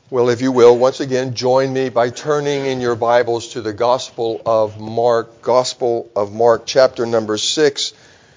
Well, if you will, once again, join me by turning in your Bibles to the Gospel of Mark, chapter number 6.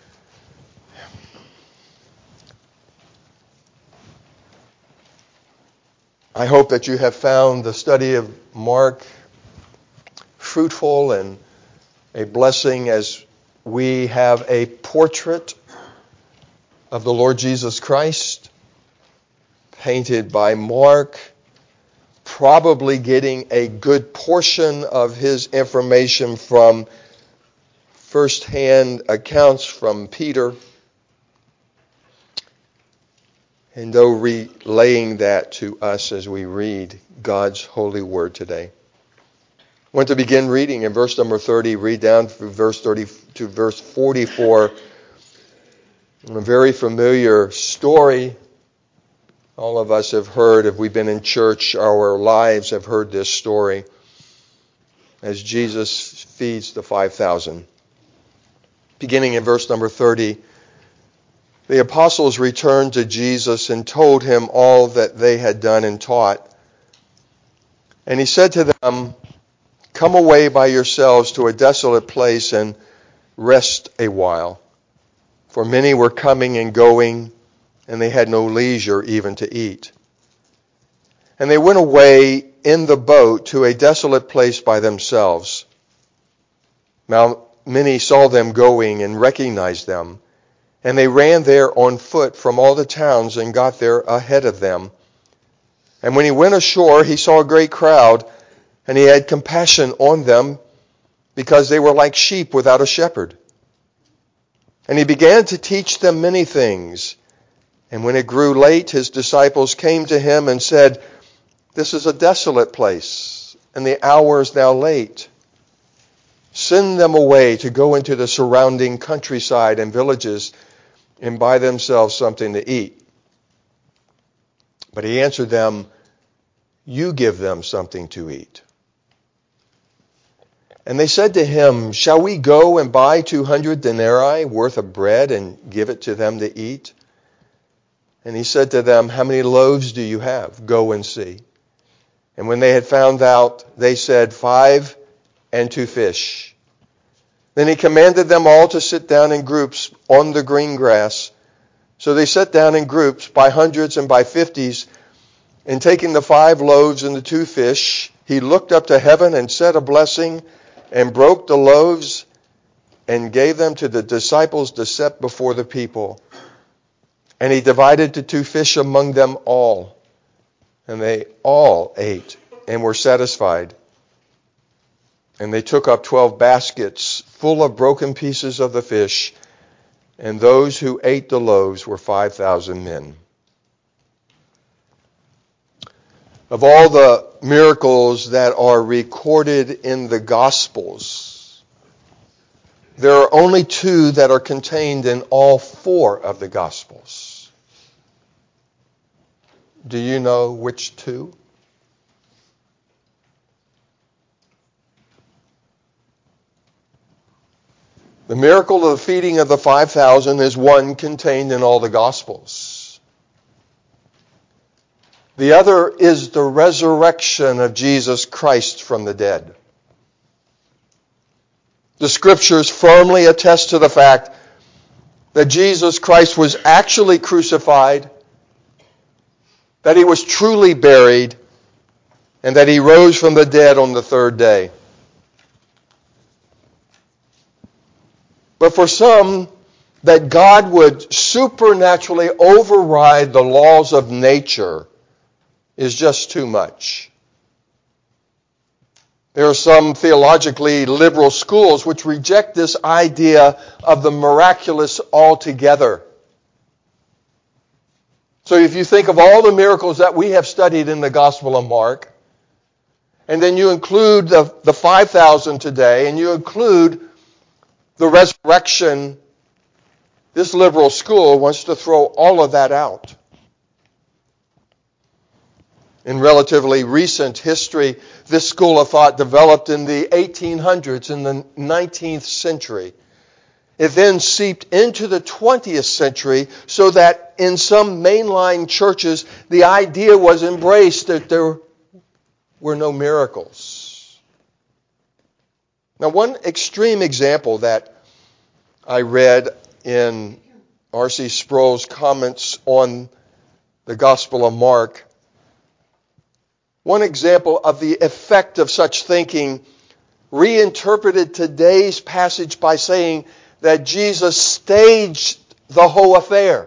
I hope that you have found the study of Mark fruitful and a blessing as we have a portrait of the Lord Jesus Christ painted by Mark, probably getting a good portion of his information from first-hand accounts from Peter, and though relaying that to us as we read God's holy word today. I want to begin reading in verse number 30, read down from verse 30 to verse 44, a very familiar story. All of us have heard, if we've been in church, our lives have heard this story as Jesus feeds the 5,000. Beginning in verse number 30, the apostles returned to Jesus and told him all that they had done and taught. And he said to them, "Come away by yourselves to a desolate place and rest a while." For many were coming and going, and they had no leisure even to eat. And they went away in the boat to a desolate place by themselves. Now many saw them going and recognized them, and they ran there on foot from all the towns and got there ahead of them. And when he went ashore, he saw a great crowd, and he had compassion on them because they were like sheep without a shepherd. And he began to teach them many things. And when it grew late, his disciples came to him and said, "This is a desolate place, and the hour is now late. Send them away to go into the surrounding countryside and villages and buy themselves something to eat." But he answered them, "You give them something to eat." And they said to him, "Shall we go and buy 200 denarii worth of bread and give it to them to eat?" And he said to them, "How many loaves do you have? Go and see." And when they had found out, they said, 5 and 2 fish. Then he commanded them all to sit down in groups on the green grass. So they sat down in groups by hundreds and by 50s. And taking the 5 loaves and the 2 fish, he looked up to heaven and said a blessing and broke the loaves and gave them to the disciples to set before the people. And he divided the 2 fish among them all. And they all ate and were satisfied. And they took up 12 baskets full of broken pieces of the fish. And those who ate the loaves were 5,000 men. Of all the miracles that are recorded in the Gospels, there are only 2 that are contained in all 4 of the Gospels. Do you know which 2? The miracle of the feeding of the 5,000 is one contained in all the Gospels. The other is the resurrection of Jesus Christ from the dead. The Scriptures firmly attest to the fact that Jesus Christ was actually crucified, that he was truly buried, and that he rose from the dead on the 3rd day. But for some, that God would supernaturally override the laws of nature is just too much. There are some theologically liberal schools which reject this idea of the miraculous altogether. So if you think of all the miracles that we have studied in the Gospel of Mark, and then you include the 5,000 today, and you include the resurrection, this liberal school wants to throw all of that out. In relatively recent history, this school of thought developed in the 1800s, in the 19th century. It then seeped into the 20th century so that in some mainline churches, the idea was embraced that there were no miracles. Now, one extreme example that I read in R.C. Sproul's comments on the Gospel of Mark, one example of the effect of such thinking reinterpreted today's passage by saying that Jesus staged the whole affair.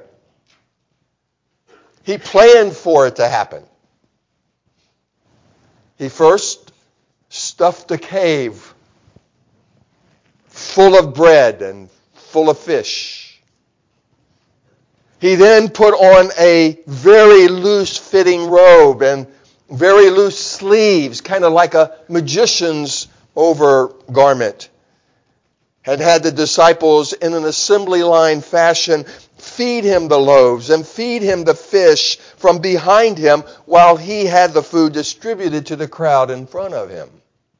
He planned for it to happen. He first stuffed a cave full of bread and full of fish. He then put on a very loose-fitting robe and very loose sleeves, kind of like a magician's overgarment. Had the disciples in an assembly line fashion feed him the loaves and feed him the fish from behind him while he had the food distributed to the crowd in front of him.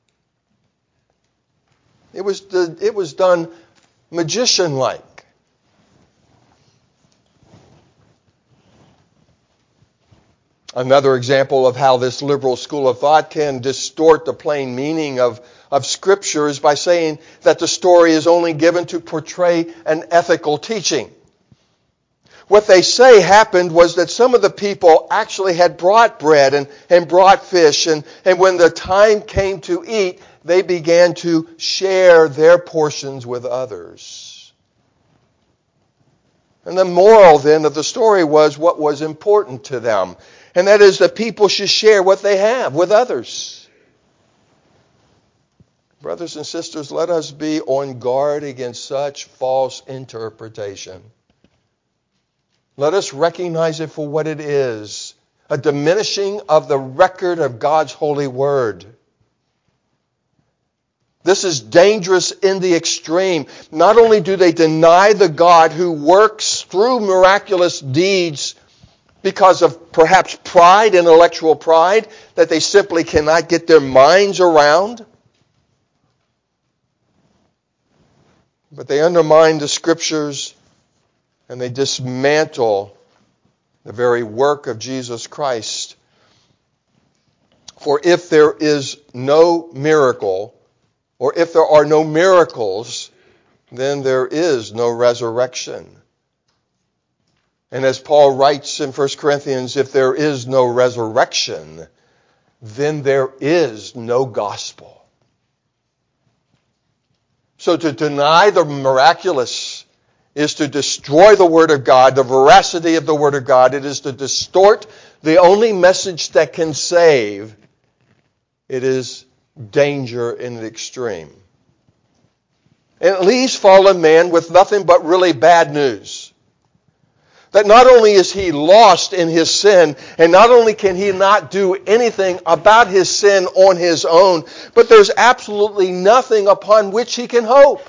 It was done magician-like. Another example of how this liberal school of thought can distort the plain meaning of Scripture is by saying that the story is only given to portray an ethical teaching. What they say happened was that some of the people actually had brought bread and brought fish, and when the time came to eat, they began to share their portions with others. And the moral then of the story was what was important to them, and that is that people should share what they have with others. Brothers and sisters, let us be on guard against such false interpretation. Let us recognize it for what it is, a diminishing of the record of God's holy word. This is dangerous in the extreme. Not only do they deny the God who works through miraculous deeds because of perhaps pride, intellectual pride, that they simply cannot get their minds around, but they undermine the Scriptures and they dismantle the very work of Jesus Christ. For if there is no miracle, or if there are no miracles, then there is no resurrection. And as Paul writes in 1 Corinthians, if there is no resurrection, then there is no gospel. So to deny the miraculous is to destroy the Word of God, the veracity of the Word of God. It is to distort the only message that can save. It is danger in the extreme. And it leaves fallen man with nothing but really bad news. That not only is he lost in his sin, and not only can he not do anything about his sin on his own, but there's absolutely nothing upon which he can hope.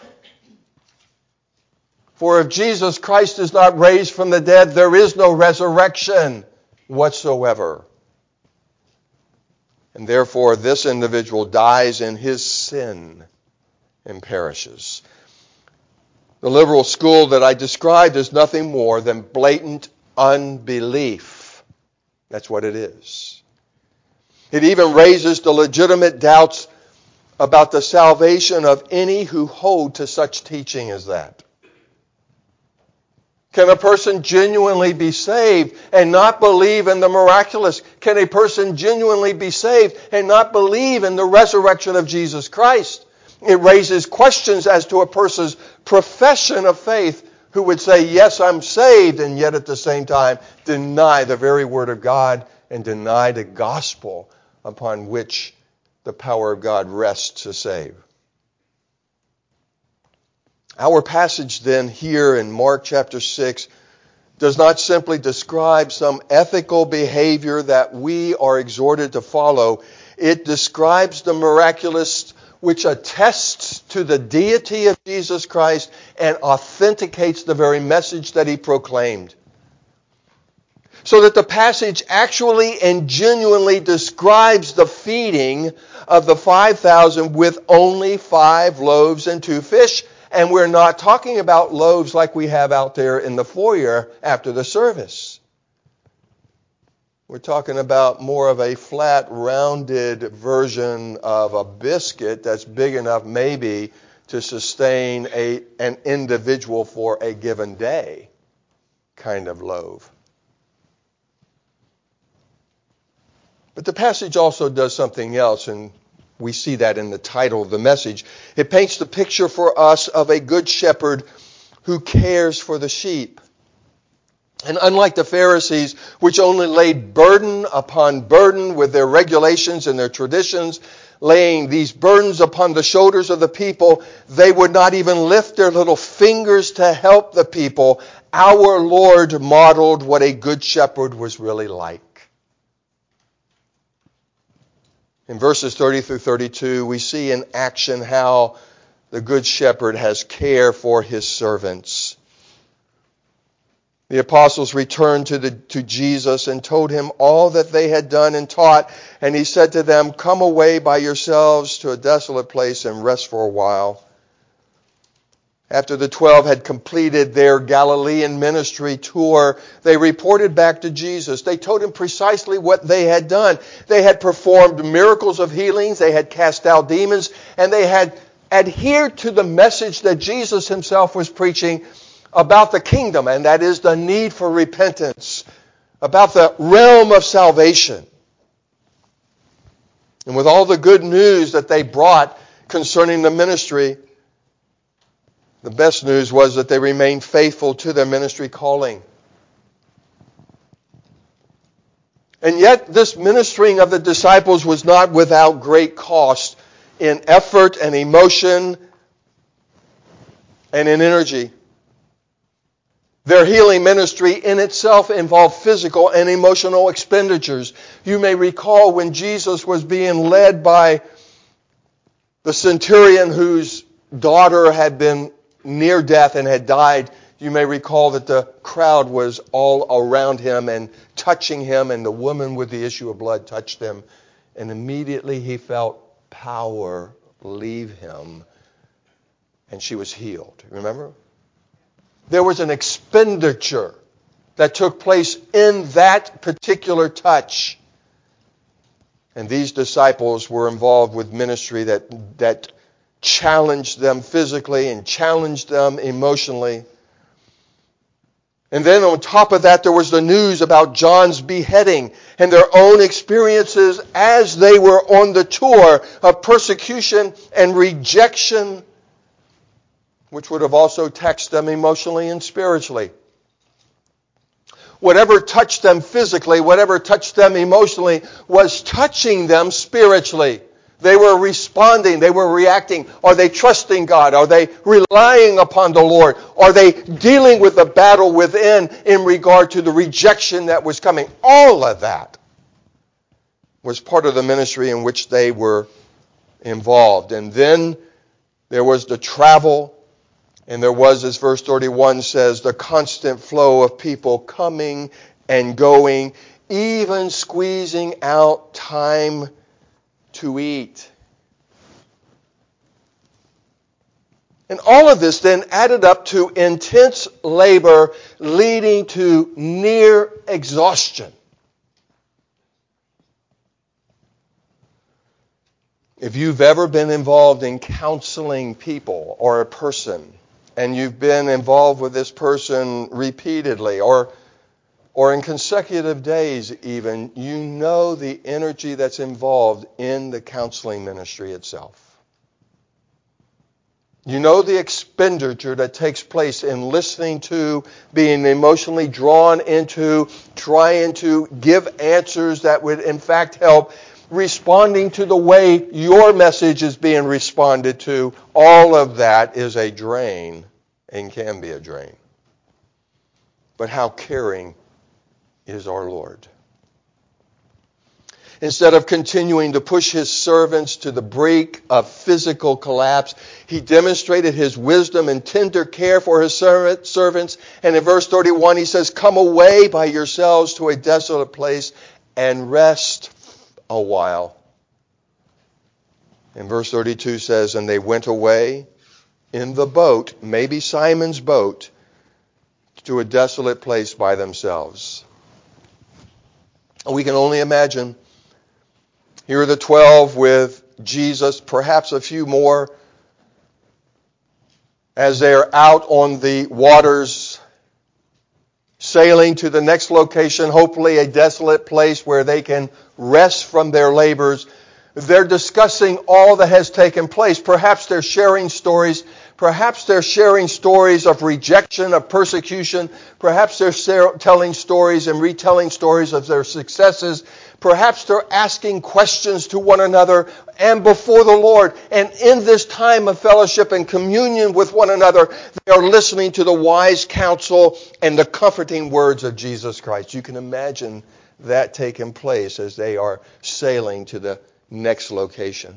For if Jesus Christ is not raised from the dead, there is no resurrection whatsoever. And therefore, this individual dies in his sin and perishes. The liberal school that I described is nothing more than blatant unbelief. That's what it is. It even raises the legitimate doubts about the salvation of any who hold to such teaching as that. Can a person genuinely be saved and not believe in the miraculous? Can a person genuinely be saved and not believe in the resurrection of Jesus Christ? It raises questions as to a person's profession of faith who would say, yes, I'm saved, and yet at the same time deny the very Word of God and deny the gospel upon which the power of God rests to save. Our passage then here in Mark chapter 6 does not simply describe some ethical behavior that we are exhorted to follow. It describes the miraculous which attests to the deity of Jesus Christ and authenticates the very message that he proclaimed. So that the passage actually and genuinely describes the feeding of the 5,000 with only 5 loaves and 2 fish, And we're not talking about loaves like we have out there in the foyer after the service. We're talking about more of a flat, rounded version of a biscuit that's big enough maybe to sustain an individual for a given day kind of loaf. But the passage also does something else, and we see that in the title of the message. It paints the picture for us of a good shepherd who cares for the sheep. And unlike the Pharisees, which only laid burden upon burden with their regulations and their traditions, laying these burdens upon the shoulders of the people, they would not even lift their little fingers to help the people. Our Lord modeled what a good shepherd was really like. In verses 30 through 32, we see in action how the good shepherd has care for his servants. The apostles returned to Jesus and told him all that they had done and taught. And he said to them, "Come away by yourselves to a desolate place and rest for a while." After the 12 had completed their Galilean ministry tour, they reported back to Jesus. They told him precisely what they had done. They had performed miracles of healings, they had cast out demons, and they had adhered to the message that Jesus himself was preaching about the kingdom, and that is the need for repentance, about the realm of salvation. And with all the good news that they brought concerning the ministry, the best news was that they remained faithful to their ministry calling. And yet this ministering of the disciples was not without great cost in effort and emotion and in energy. Their healing ministry in itself involved physical and emotional expenditures. You may recall when Jesus was being led by the centurion whose daughter had been near death and had died. You may recall that the crowd was all around him and touching him, and the woman with the issue of blood touched him. And immediately he felt power leave him, and she was healed. Remember? There was an expenditure that took place in that particular touch. And these disciples were involved with ministry that challenged them physically and challenged them emotionally. And then on top of that, there was the news about John's beheading and their own experiences as they were on the tour of persecution and rejection, which would have also taxed them emotionally and spiritually. Whatever touched them physically, whatever touched them emotionally, was touching them spiritually. They were responding, they were reacting. Are they trusting God? Are they relying upon the Lord? Are they dealing with the battle within in regard to the rejection that was coming? All of that was part of the ministry in which they were involved. And then there was the travel. And there was, as verse 31 says, the constant flow of people coming and going, even squeezing out time to eat. And all of this then added up to intense labor leading to near exhaustion. If you've ever been involved in counseling people or a person, and you've been involved with this person repeatedly or in consecutive days even, you know the energy that's involved in the counseling ministry itself. You know the expenditure that takes place in listening to, being emotionally drawn into, trying to give answers that would in fact help, responding to the way your message is being responded to. All of that is a drain and can be a drain. But how caring is our Lord. Instead of continuing to push his servants to the brink of physical collapse, he demonstrated his wisdom and tender care for his servants. And in verse 31 he says, "Come away by yourselves to a desolate place and rest a while." And verse 32 says, "And they went away in the boat, maybe Simon's boat, to a desolate place by themselves. We can only imagine. Here are the 12 with Jesus, perhaps a few more, as they are out on the waters, sailing to the next location, hopefully a desolate place where they can rest from their labors. They're discussing all that has taken place. Perhaps they're sharing stories. Perhaps they're sharing stories of rejection, of persecution. Perhaps they're telling stories and retelling stories of their successes. Perhaps they're asking questions to one another and before the Lord. And in this time of fellowship and communion with one another, they are listening to the wise counsel and the comforting words of Jesus Christ. You can imagine that taking place as they are sailing to the next location.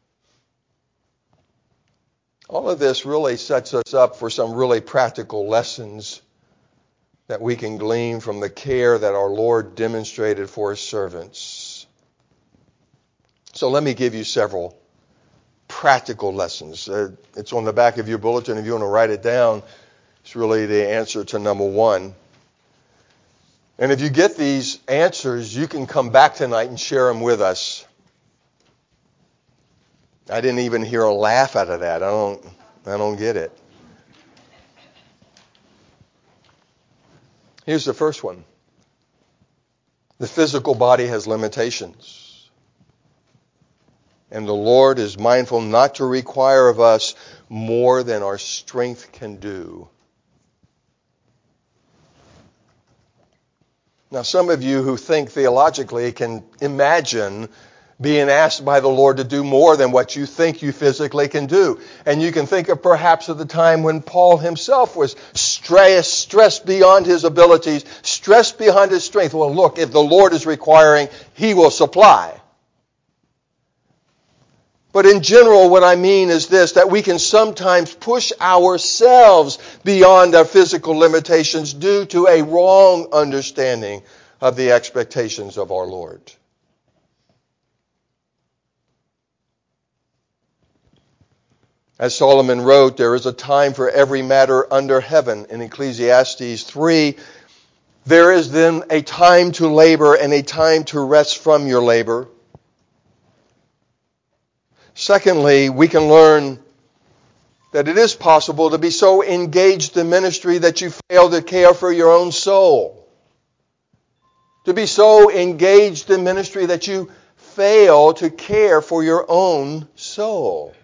All of this really sets us up for some really practical lessons that we can glean from the care that our Lord demonstrated for His servants. So let me give you several practical lessons. It's on the back of your bulletin. If you want to write it down, it's really the answer to number one. And if you get these answers, you can come back tonight and share them with us. I didn't even hear a laugh out of that. I don't get it. Here's the first one. The physical body has limitations. And the Lord is mindful not to require of us more than our strength can do. Now, some of you who think theologically can imagine being asked by the Lord to do more than what you think you physically can do. And you can think of perhaps of the time when Paul himself was stressed beyond his abilities, stressed beyond his strength. Well, look, if the Lord is requiring, He will supply. But in general, what I mean is this, that we can sometimes push ourselves beyond our physical limitations due to a wrong understanding of the expectations of our Lord. As Solomon wrote, there is a time for every matter under heaven. In Ecclesiastes 3, there is then a time to labor and a time to rest from your labor. Secondly, we can learn that it is possible to be so engaged in ministry that you fail to care for your own soul. To be so engaged in ministry that you fail to care for your own soul.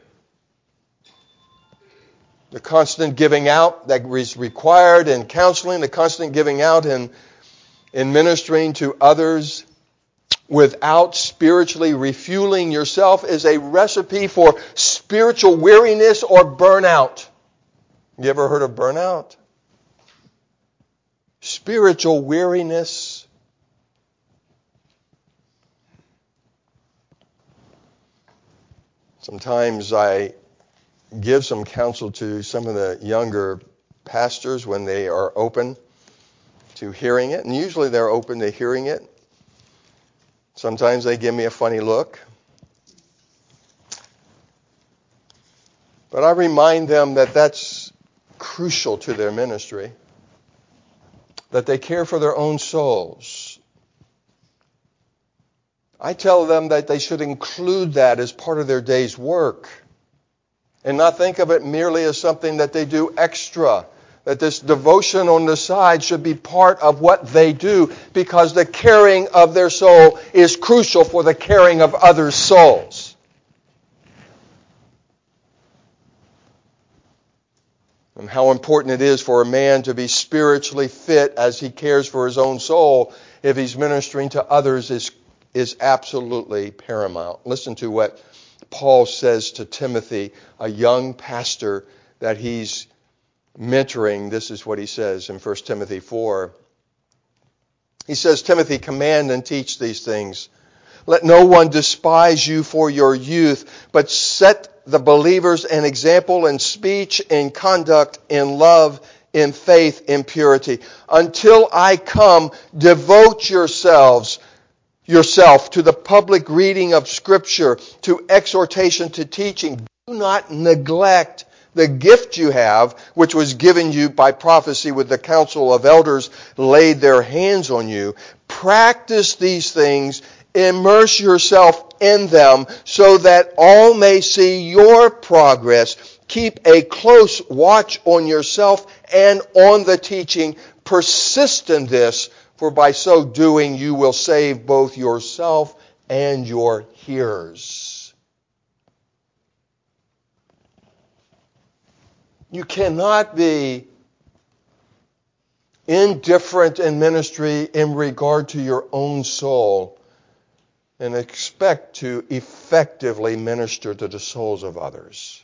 The constant giving out that is required in counseling, the constant giving out in ministering to others without spiritually refueling yourself is a recipe for spiritual weariness or burnout. You ever heard of burnout? Spiritual weariness. Sometimes I give some counsel to some of the younger pastors when they are open to hearing it. And usually they're open to hearing it. Sometimes they give me a funny look. But I remind them that that's crucial to their ministry. That they care for their own souls. I tell them that they should include that as part of their day's work. And not think of it merely as something that they do extra. That this devotion on the side should be part of what they do, because the caring of their soul is crucial for the caring of others' souls. And how important it is for a man to be spiritually fit as he cares for his own soul if he's ministering to others is absolutely paramount. Listen to what Paul says to Timothy, a young pastor that he's mentoring. This is what he says in 1 Timothy 4. He says, Timothy, command and teach these things. Let no one despise you for your youth, but set the believers an example in speech, in conduct, in love, in faith, in purity. Until I come, devote yourself to the public reading of Scripture, to exhortation, to teaching. Do not neglect The gift you have, which was given you by prophecy with the council of elders, laid their hands on you. Practice these things. Immerse yourself in them so that all may see your progress. Keep a close watch on yourself and on the teaching. Persist in this, for by so doing you will save both yourself and your hearers. You cannot be indifferent in ministry in regard to your own soul and expect to effectively minister to the souls of others.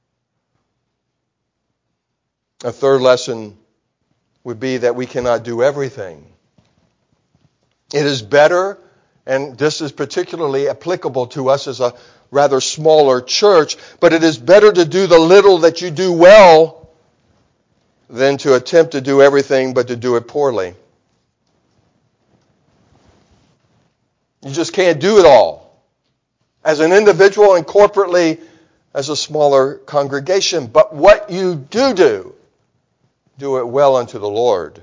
A third lesson would be that we cannot do everything. It is better, and this is particularly applicable to us as a rather smaller church, but it is better to do the little that you do well than to attempt to do everything but to do it poorly. You just can't do it all. As an individual and corporately as a smaller congregation. But what you do it well unto the Lord.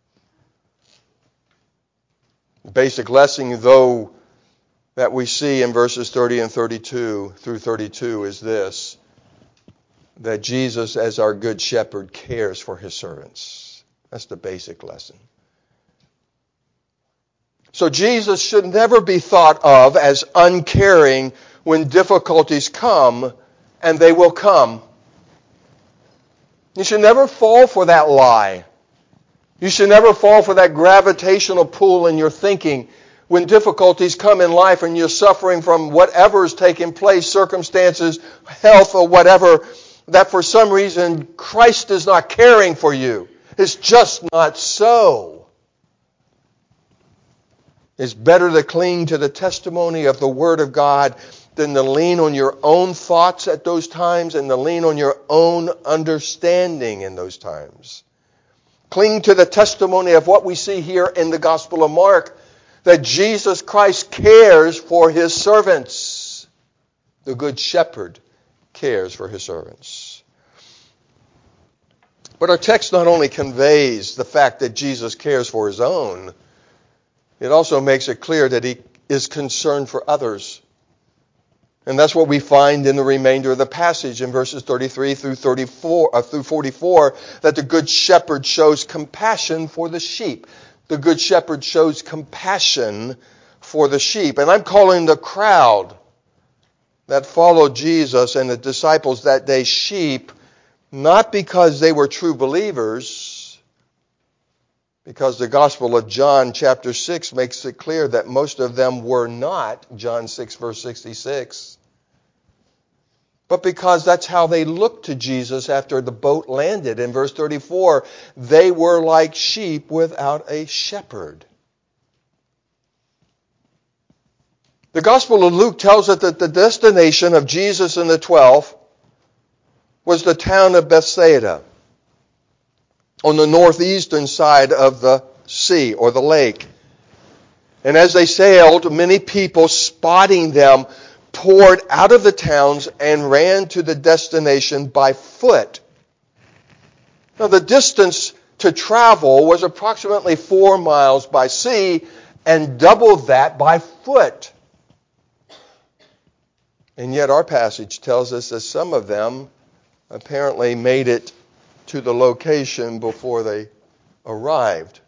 The basic lesson, though, that we see in verses 30 and 32 through 32 is this: that Jesus, as our good shepherd, cares for his servants. That's the basic lesson. So Jesus should never be thought of as uncaring when difficulties come, and they will come. You should never fall for that lie. You should never fall for that gravitational pull in your thinking when difficulties come in life and you're suffering from whatever is taking place, circumstances, health, or whatever, that for some reason Christ is not caring for you. It's just not so. It's better to cling to the testimony of the Word of God than to lean on your own thoughts at those times and to lean on your own understanding in those times. Cling to the testimony of what we see here in the Gospel of Mark, that Jesus Christ cares for his servants. The Good Shepherd cares for his servants. But our text not only conveys the fact that Jesus cares for his own, it also makes it clear that he is concerned for others. And that's what we find in the remainder of the passage in verses 33 through 44, that the Good Shepherd shows compassion for the sheep. The Good Shepherd shows compassion for the sheep. And I'm calling the crowd that followed Jesus and the disciples that day sheep, not because they were true believers, because the Gospel of John chapter 6 makes it clear that most of them were not, John 6 verse 66, but because that's how they looked to Jesus after the boat landed. In verse 34, they were like sheep without a shepherd. The Gospel of Luke tells us that the destination of Jesus and the 12 was the town of Bethsaida, on the northeastern side of the sea or the lake. And as they sailed, many people, spotting them, poured out of the towns and ran to the destination by foot. Now, the distance to travel was approximately 4 miles by sea and double that by foot. And yet our passage tells us that some of them apparently made it to the location before they arrived.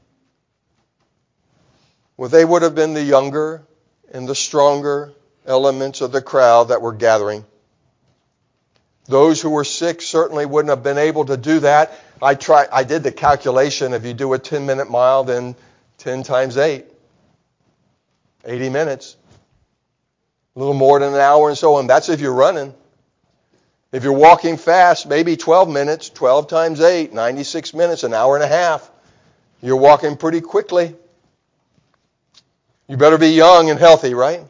Well, they would have been the younger and the stronger elements of the crowd that were gathering. Those who were sick certainly wouldn't have been able to do that. I did the calculation. If you do a 10-minute mile, then 10 times 8. 80 minutes. A little more than an hour and so on. That's if you're running. If you're walking fast, maybe 12 minutes. 12 times 8, 96 minutes, an hour and a half. You're walking pretty quickly. You better be young and healthy, right?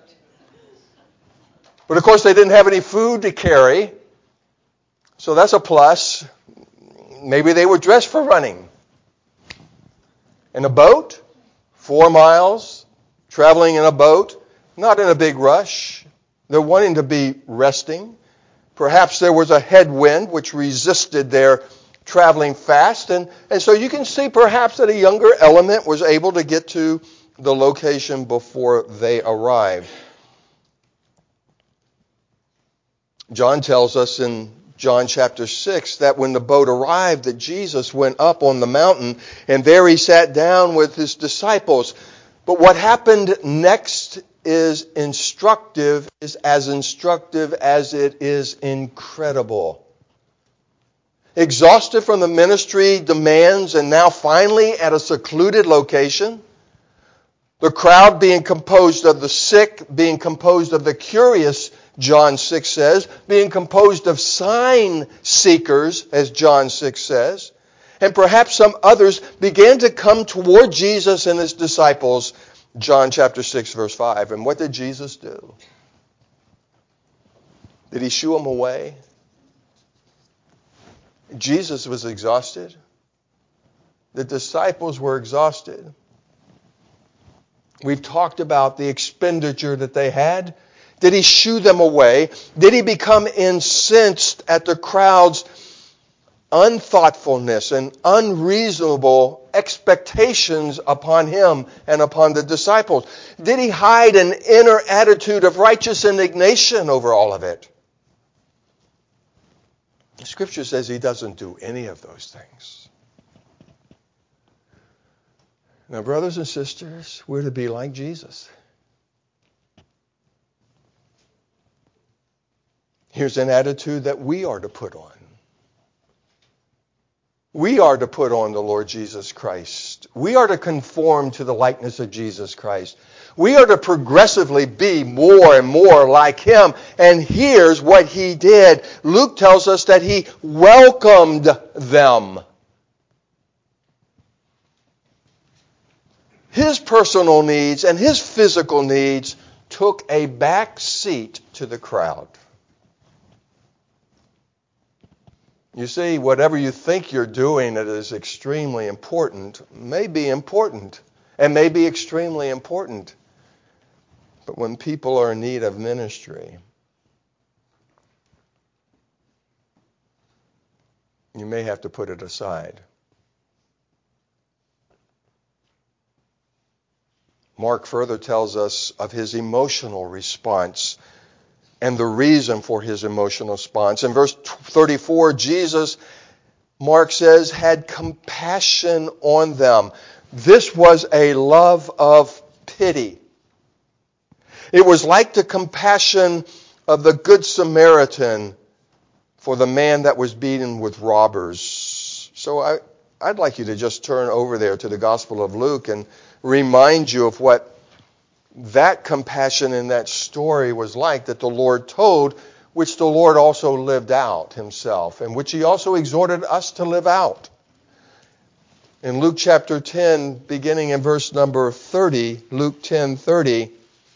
But of course they didn't have any food to carry. So that's a plus. Maybe they were dressed for running. In a boat, 4 miles, traveling in a boat, not in a big rush. They're wanting to be resting. Perhaps there was a headwind which resisted their traveling fast. And so you can see perhaps that a younger element was able to get to the location before they arrived. John tells us in John chapter 6 that when the boat arrived, that Jesus went up on the mountain, and there he sat down with his disciples. But what happened next is as instructive as it is incredible. Exhausted from the ministry demands, and now finally at a secluded location, the crowd being composed of the sick, being composed of the curious, John 6 says, being composed of sign seekers, as John 6 says, and perhaps some others began to come toward Jesus and his disciples, John chapter 6, verse 5. And what did Jesus do? Did he shoo them away? Jesus was exhausted. The disciples were exhausted. We've talked about the expenditure that they had. Did he shoo them away? Did he become incensed at the crowd's unthoughtfulness and unreasonable expectations upon him and upon the disciples? Did he hide an inner attitude of righteous indignation over all of it? The Scripture says he doesn't do any of those things. Now, brothers and sisters, we're to be like Jesus. Here's an attitude that we are to put on. We are to put on the Lord Jesus Christ. We are to conform to the likeness of Jesus Christ. We are to progressively be more and more like him. And here's what he did. Luke tells us that he welcomed them. His personal needs and his physical needs took a back seat to the crowd. You see, whatever you think you're doing that is extremely important may be important and may be extremely important. But when people are in need of ministry, you may have to put it aside. Mark further tells us of his emotional response and the reason for his emotional response. In verse 34, Jesus, Mark says, had compassion on them. This was a love of pity. It was like the compassion of the Good Samaritan for the man that was beaten with robbers. So I'd like you to just turn over there to the Gospel of Luke and remind you of what that compassion in that story was like that the Lord told, which the Lord also lived out himself, and which he also exhorted us to live out. In Luke chapter 10, beginning in verse number 30, Luke 10:30,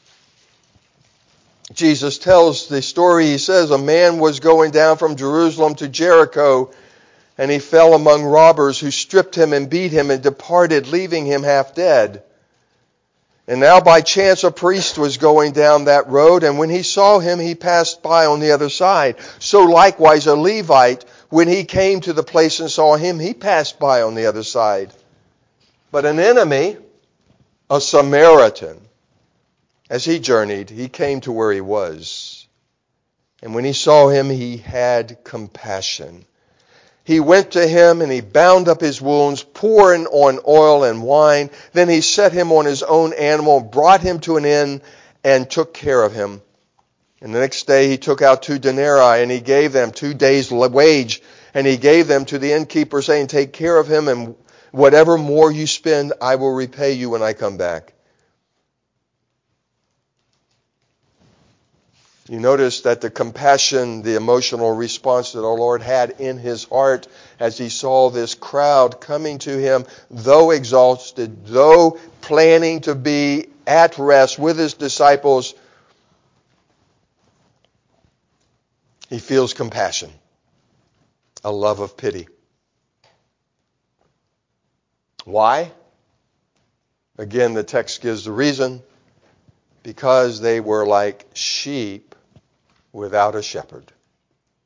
Jesus tells the story. He says, a man was going down from Jerusalem to Jericho, and he fell among robbers who stripped him and beat him and departed, leaving him half dead. And now by chance a priest was going down that road, and when he saw him, he passed by on the other side. So likewise a Levite, when he came to the place and saw him, he passed by on the other side. But an enemy, a Samaritan, as he journeyed, he came to where he was. And when he saw him, he had compassion. He went to him and he bound up his wounds, pouring on oil and wine. Then he set him on his own animal, brought him to an inn, and took care of him. And the next day he took out 2 denarii, and he gave them 2 days' wage. And he gave them to the innkeeper, saying, take care of him, and whatever more you spend, I will repay you when I come back. You notice that the compassion, the emotional response that our Lord had in his heart as he saw this crowd coming to him, though exhausted, though planning to be at rest with his disciples, he feels compassion, a love of pity. Why? Again, the text gives the reason. Because they were like sheep without a shepherd.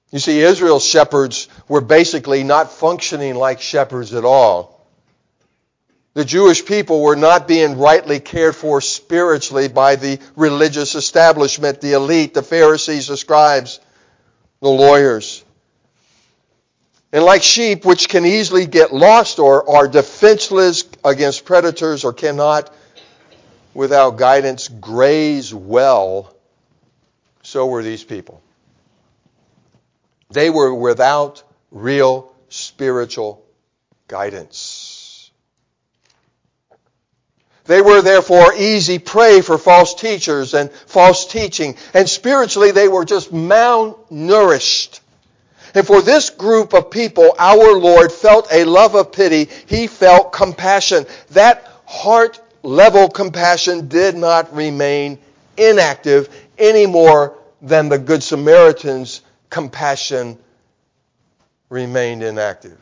You see, Israel's shepherds were basically not functioning like shepherds at all. The Jewish people were not being rightly cared for spiritually by the religious establishment, the elite, the Pharisees, the scribes, the lawyers. And like sheep, which can easily get lost or are defenseless against predators or cannot, without guidance, graze well, so were these people. They were without real spiritual guidance. They were therefore easy prey for false teachers and false teaching. And spiritually they were just malnourished. And for this group of people, our Lord felt a love of pity. He felt compassion. That heart-level compassion did not remain inactive any more than the Good Samaritan's compassion remained inactive.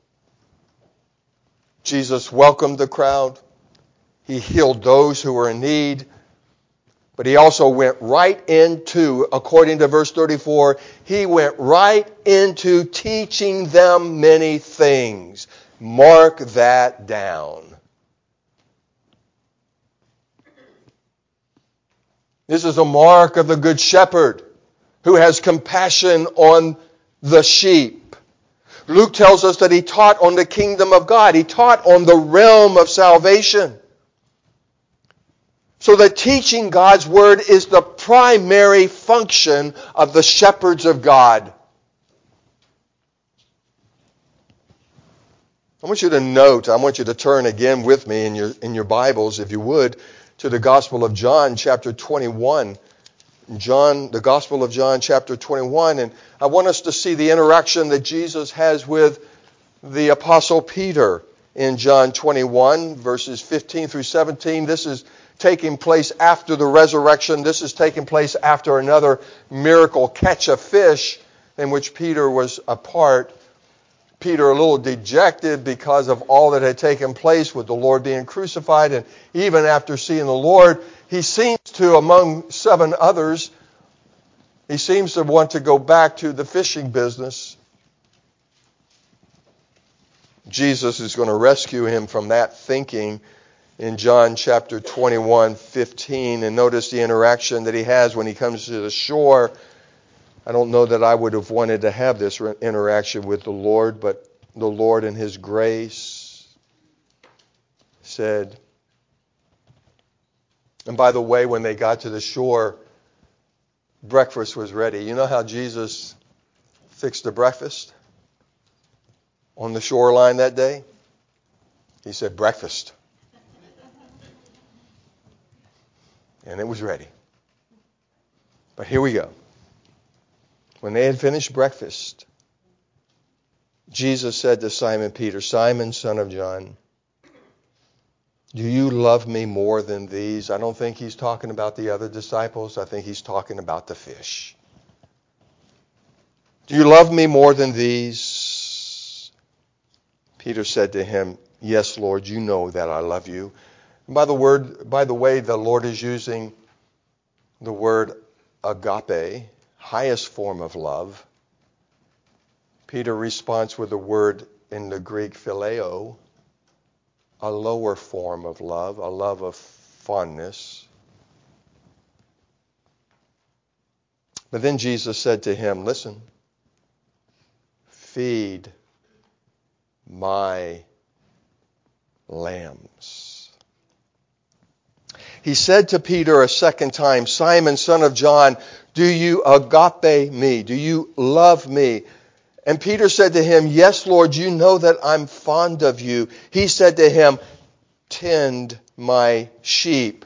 Jesus welcomed the crowd. He healed those who were in need. But he also went right into, according to verse 34, he went right into teaching them many things. Mark that down. This is a mark of the Good Shepherd who has compassion on the sheep. Luke tells us that he taught on the kingdom of God. He taught on the realm of salvation. So that teaching God's word is the primary function of the shepherds of God. I want you to note, I want you to turn again with me in your Bibles, if you would, to the Gospel of John, chapter 21. The Gospel of John, chapter 21. And I want us to see the interaction that Jesus has with the Apostle Peter in John 21, verses 15 through 17. This is taking place after the resurrection. This is taking place after another miracle, catch a fish, in which Peter was a part. Peter a little dejected because of all that had taken place with the Lord being crucified. And even after seeing the Lord, he seems to, among 7 others, he seems to want to go back to the fishing business. Jesus is going to rescue him from that thinking in John chapter 21, 15. And notice the interaction that he has when he comes to the shore. I don't know that I would have wanted to have this interaction with the Lord, but the Lord in his grace said, and by the way, when they got to the shore, breakfast was ready. You know how Jesus fixed the breakfast on the shoreline that day? He said, breakfast. And it was ready. But here we go. When they had finished breakfast, Jesus said to Simon Peter, Simon, son of John, do you love me more than these? I don't think he's talking about the other disciples. I think he's talking about the fish. Do you love me more than these? Peter said to him, yes, Lord, you know that I love you. And by the way, the Lord is using the word agape, highest form of love. Peter responds with the word in the Greek phileo, a lower form of love, a love of fondness. But then Jesus said to him, listen, feed my lambs. He said to Peter a second time, Simon, son of John, do you agape me? Do you love me? And Peter said to him, yes, Lord, you know that I'm fond of you. He said to him, tend my sheep.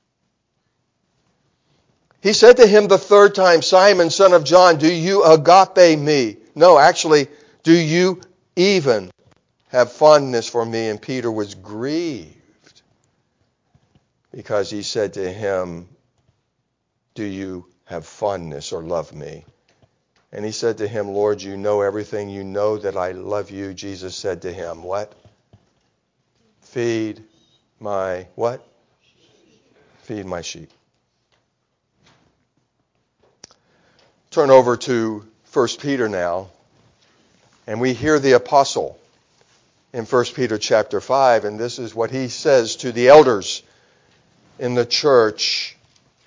He said to him the third time, Simon, son of John, do you agape me? No, actually, do you even have fondness for me? And Peter was grieved because he said to him, do you have fondness or love me? And he said to him, Lord, you know everything. You know that I love you. Jesus said to him, what? Feed my what? Feed my sheep. Turn over to 1 Peter now, and we hear the apostle in 1 Peter chapter 5, and this is what he says to the elders in the church,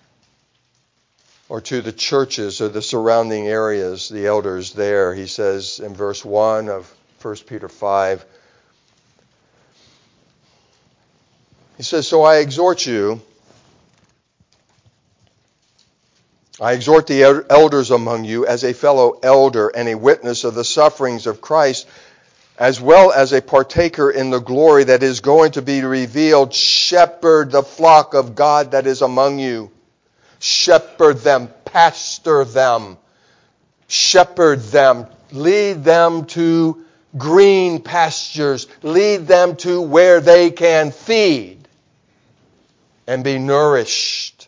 or to the churches or the surrounding areas, the elders there. He says in verse 1 of 1 Peter 5, he says, "So I exhort the elders among you as a fellow elder and a witness of the sufferings of Christ, as well as a partaker in the glory that is going to be revealed. Shepherd the flock of God that is among you." Shepherd them, pastor them, shepherd them, lead them to green pastures, lead them to where they can feed and be nourished.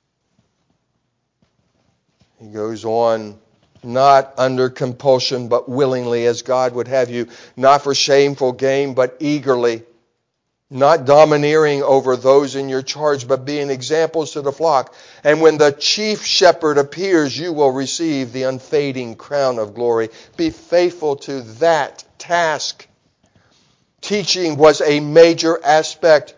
He goes on, not under compulsion, but willingly, as God would have you, not for shameful gain, but eagerly, not domineering over those in your charge, but being examples to the flock. And when the chief shepherd appears, you will receive the unfading crown of glory. Be faithful to that task. Teaching was a major aspect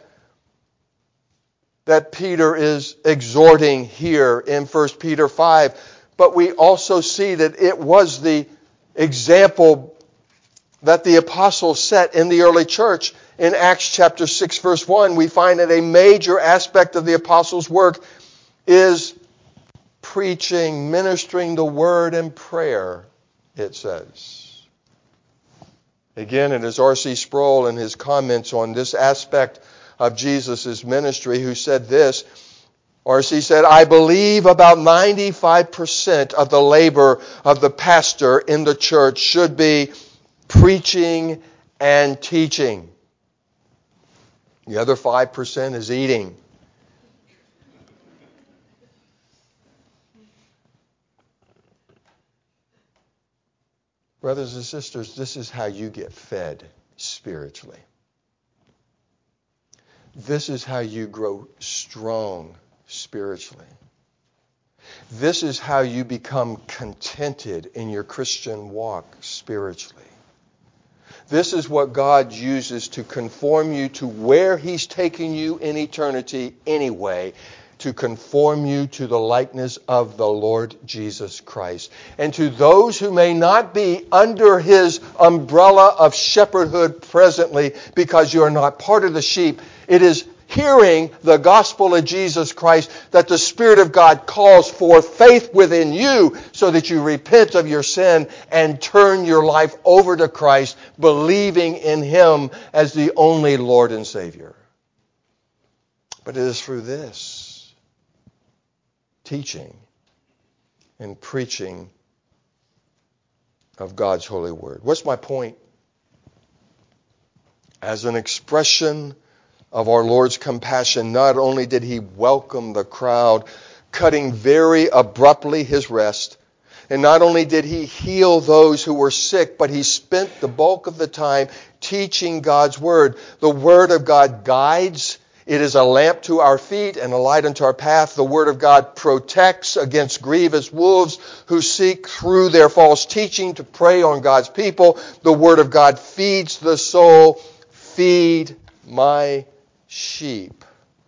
that Peter is exhorting here in 1 Peter 5. But we also see that it was the example that the apostles set in the early church. In Acts chapter 6, verse 1, we find that a major aspect of the apostles' work is preaching, ministering the word and prayer, it says. Again, it is R.C. Sproul in his comments on this aspect of Jesus' ministry who said this. R.C. said, "I believe about 95% of the labor of the pastor in the church should be preaching and teaching. The other 5% is eating." Brothers and sisters, this is how you get fed spiritually. This is how you grow strong spiritually. This is how you become contented in your Christian walk spiritually. This is what God uses to conform you to where He's taking you in eternity anyway, to conform you to the likeness of the Lord Jesus Christ. And to those who may not be under His umbrella of shepherdhood presently because you are not part of the sheep, it is hearing the gospel of Jesus Christ that the Spirit of God calls forth faith within you so that you repent of your sin and turn your life over to Christ, believing in Him as the only Lord and Savior. But it is through this teaching and preaching of God's holy word. What's my point? As an expression of our Lord's compassion, not only did He welcome the crowd, cutting very abruptly His rest, and not only did He heal those who were sick, but He spent the bulk of the time teaching God's Word. The Word of God guides. It is a lamp to our feet and a light unto our path. The Word of God protects against grievous wolves who seek through their false teaching to prey on God's people. The Word of God feeds the soul. Feed my sheep.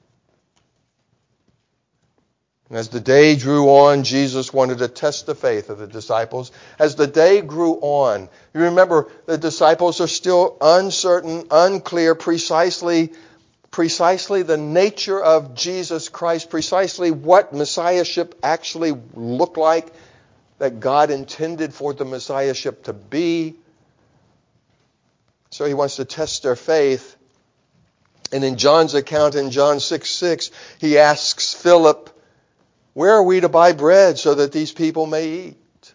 And as the day drew on, Jesus wanted to test the faith of the disciples. As the day grew on, you remember the disciples are still uncertain, unclear, precisely the nature of Jesus Christ, precisely what Messiahship actually looked like, that God intended for the Messiahship to be. So He wants to test their faith. And in John's account, in John 6:6, He asks Philip, "Where are we to buy bread so that these people may eat?"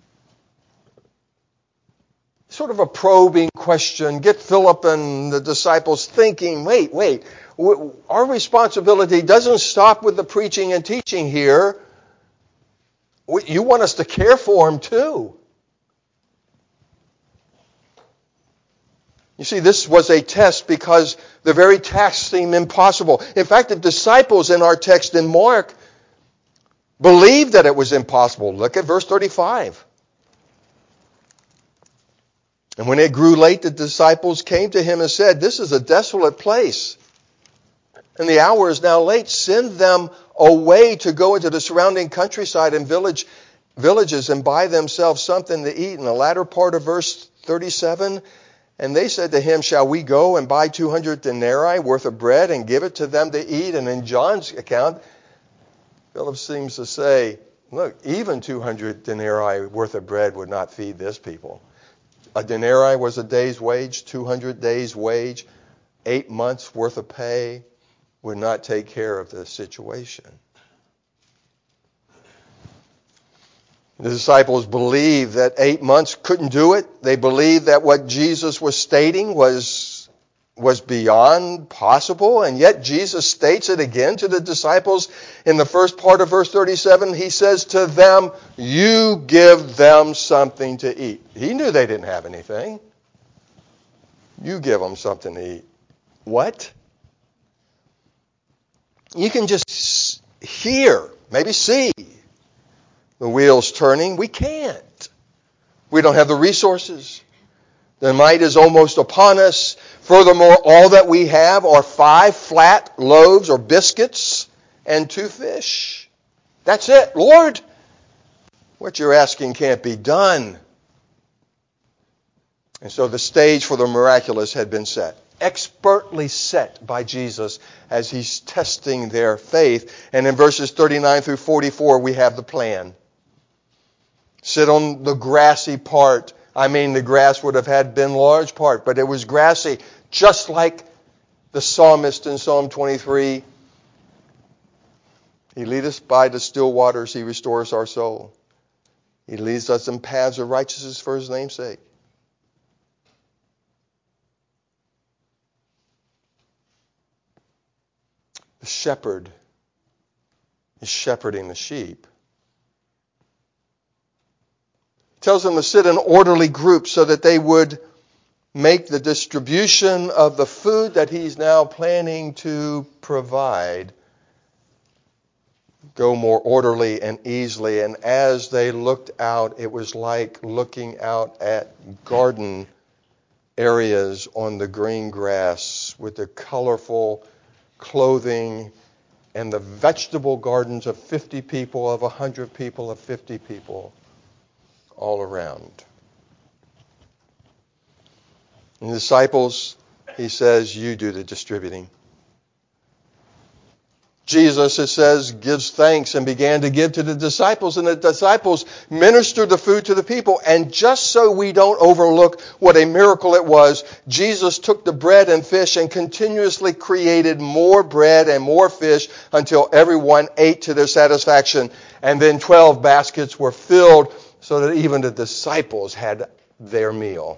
Sort of a probing question. Get Philip and the disciples thinking, wait. Our responsibility doesn't stop with the preaching and teaching here. You want us to care for them too. You see, this was a test because the very task seemed impossible. In fact, the disciples in our text in Mark believed that it was impossible. Look at verse 35. And when it grew late, the disciples came to him and said, "This is a desolate place, and the hour is now late. Send them away to go into the surrounding countryside and villages and buy themselves something to eat." In the latter part of verse 37, and they said to him, "Shall we go and buy 200 denarii worth of bread and give it to them to eat?" And in John's account, Philip seems to say, look, even 200 denarii worth of bread would not feed this people. A denarii was a day's wage, 200 days' wage, 8 months' worth of pay would not take care of the situation. The disciples believed that 8 months couldn't do it. They believed that what Jesus was stating was beyond possible, and yet Jesus states it again to the disciples in the first part of verse 37. He says to them, "You give them something to eat." He knew they didn't have anything. You give them something to eat. What? You can just hear, maybe see the wheels turning. We can't. We don't have the resources. The night is almost upon us. Furthermore, all that we have are 5 flat loaves or biscuits and 2 fish. That's it. Lord, what you're asking can't be done. And so the stage for the miraculous had been set. Expertly set by Jesus as he's testing their faith. And in verses 39 through 44, we have the plan. Sit on the grassy part. I mean, the grass would have had been large part, but it was grassy, just like the psalmist in Psalm 23. He leads us by the still waters. He restores our soul. He leads us in paths of righteousness for his name's sake. The shepherd is shepherding the sheep. Tells them to sit in orderly groups so that they would make the distribution of the food that he's now planning to provide go more orderly and easily. And as they looked out, it was like looking out at garden areas on the green grass with the colorful clothing and the vegetable gardens of 50 people, of 100 people, of 50 people all around. And the disciples, he says, you do the distributing. Jesus, it says, gives thanks and began to give to the disciples, and the disciples ministered the food to the people. And just so we don't overlook what a miracle it was, Jesus took the bread and fish and continuously created more bread and more fish until everyone ate to their satisfaction. And then 12 baskets were filled so that even the disciples had their meal.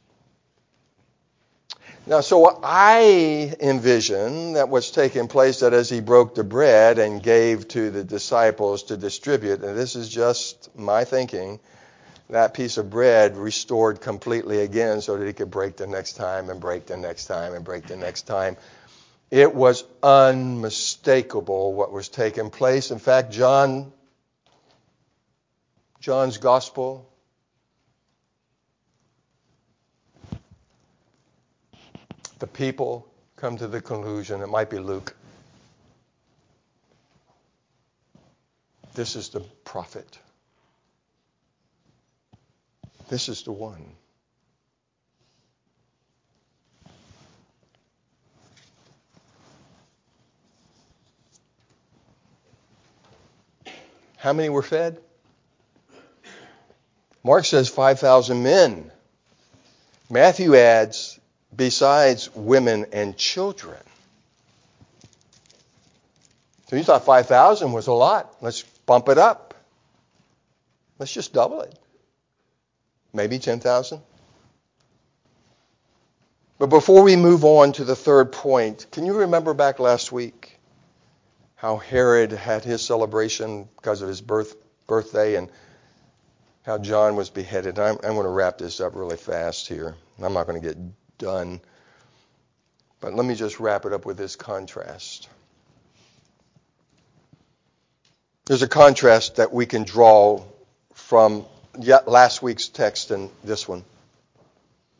Now, so I envision that what's taking place, that as he broke the bread and gave to the disciples to distribute, and this is just my thinking, that piece of bread restored completely again so that he could break the next time and break the next time and break the next time. It was unmistakable what was taking place. In fact, John's gospel, the people come to the conclusion, it might be Luke, this is the prophet. This is the one. How many were fed? Mark says 5,000 men. Matthew adds, besides women and children. So you thought 5,000 was a lot. Let's bump it up. Let's just double it. Maybe 10,000. But before we move on to the third point, can you remember back last week how Herod had his celebration because of his birthday and how John was beheaded? I'm going to wrap this up really fast here. I'm not going to get done. But let me just wrap it up with this contrast. There's a contrast that we can draw from last week's text and this one.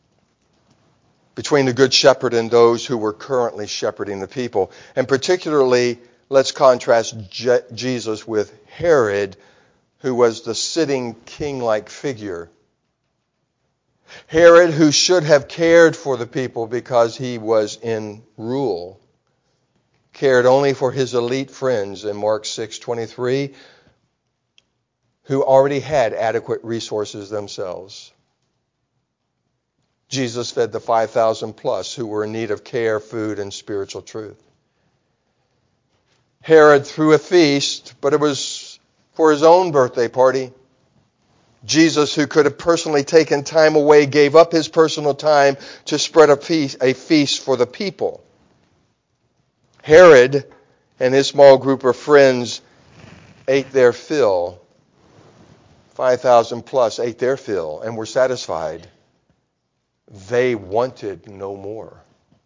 between the Good Shepherd and those who were currently shepherding the people. And particularly, let's contrast Jesus with Herod, who was the sitting king-like figure. Herod, who should have cared for the people because he was in rule, cared only for his elite friends in Mark 6:23, who already had adequate resources themselves. Jesus fed the 5,000 plus who were in need of care, food, and spiritual truth. Herod threw a feast, but it was for his own birthday party. Jesus, who could have personally taken time away, gave up his personal time to spread a feast for the people. Herod and his small group of friends ate their fill. 5,000 plus ate their fill and were satisfied. They wanted no more.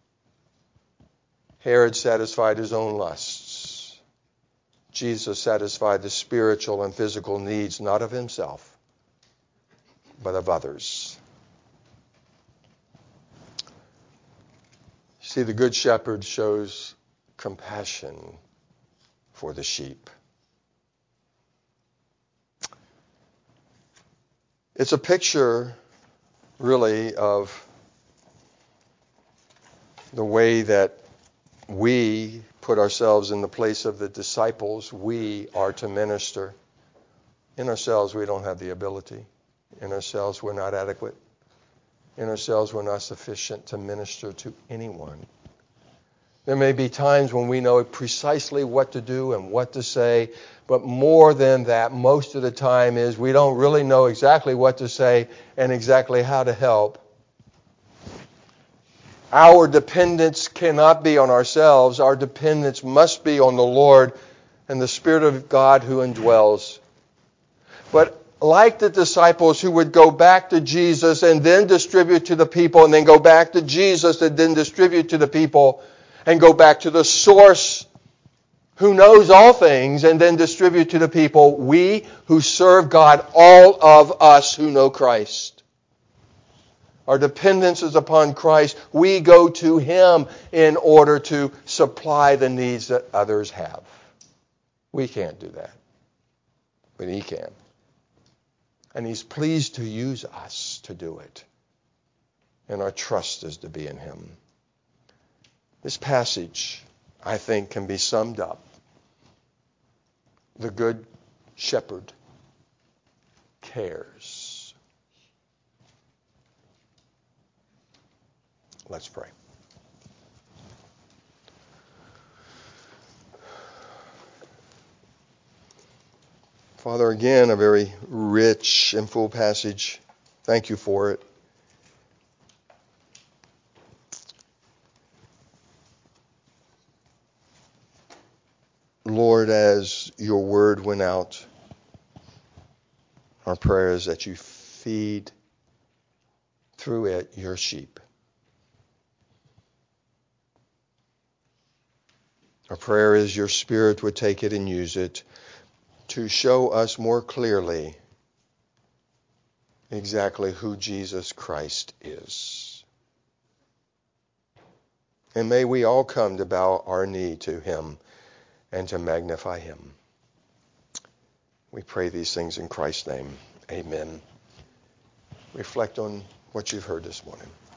Herod satisfied his own lusts. Jesus satisfied the spiritual and physical needs, not of himself, but of others. See, the Good Shepherd shows compassion for the sheep. It's a picture, really, of the way that we put ourselves in the place of the disciples. We are to minister. In ourselves, we don't have the ability. In ourselves, we're not adequate. In ourselves, we're not sufficient to minister to anyone. There may be times when we know precisely what to do and what to say, but more than that, most of the time is we don't really know exactly what to say and exactly how to help. Our dependence cannot be on ourselves. Our dependence must be on the Lord and the Spirit of God who indwells. But like the disciples who would go back to Jesus and then distribute to the people, and then go back to Jesus and then distribute to the people, and go back to the source who knows all things and then distribute to the people, we who serve God, all of us who know Christ. Our dependence is upon Christ. We go to Him in order to supply the needs that others have. We can't do that, but He can. And He's pleased to use us to do it. And our trust is to be in Him. This passage, I think, can be summed up. The Good Shepherd cares. Let's pray. Father, again, a very rich and full passage. Thank you for it. Lord, as your word went out, our prayer is that you feed through it your sheep. Our prayer is your Spirit would take it and use it to show us more clearly exactly who Jesus Christ is. And may we all come to bow our knee to Him and to magnify Him. We pray these things in Christ's name. Amen. Reflect on what you've heard this morning.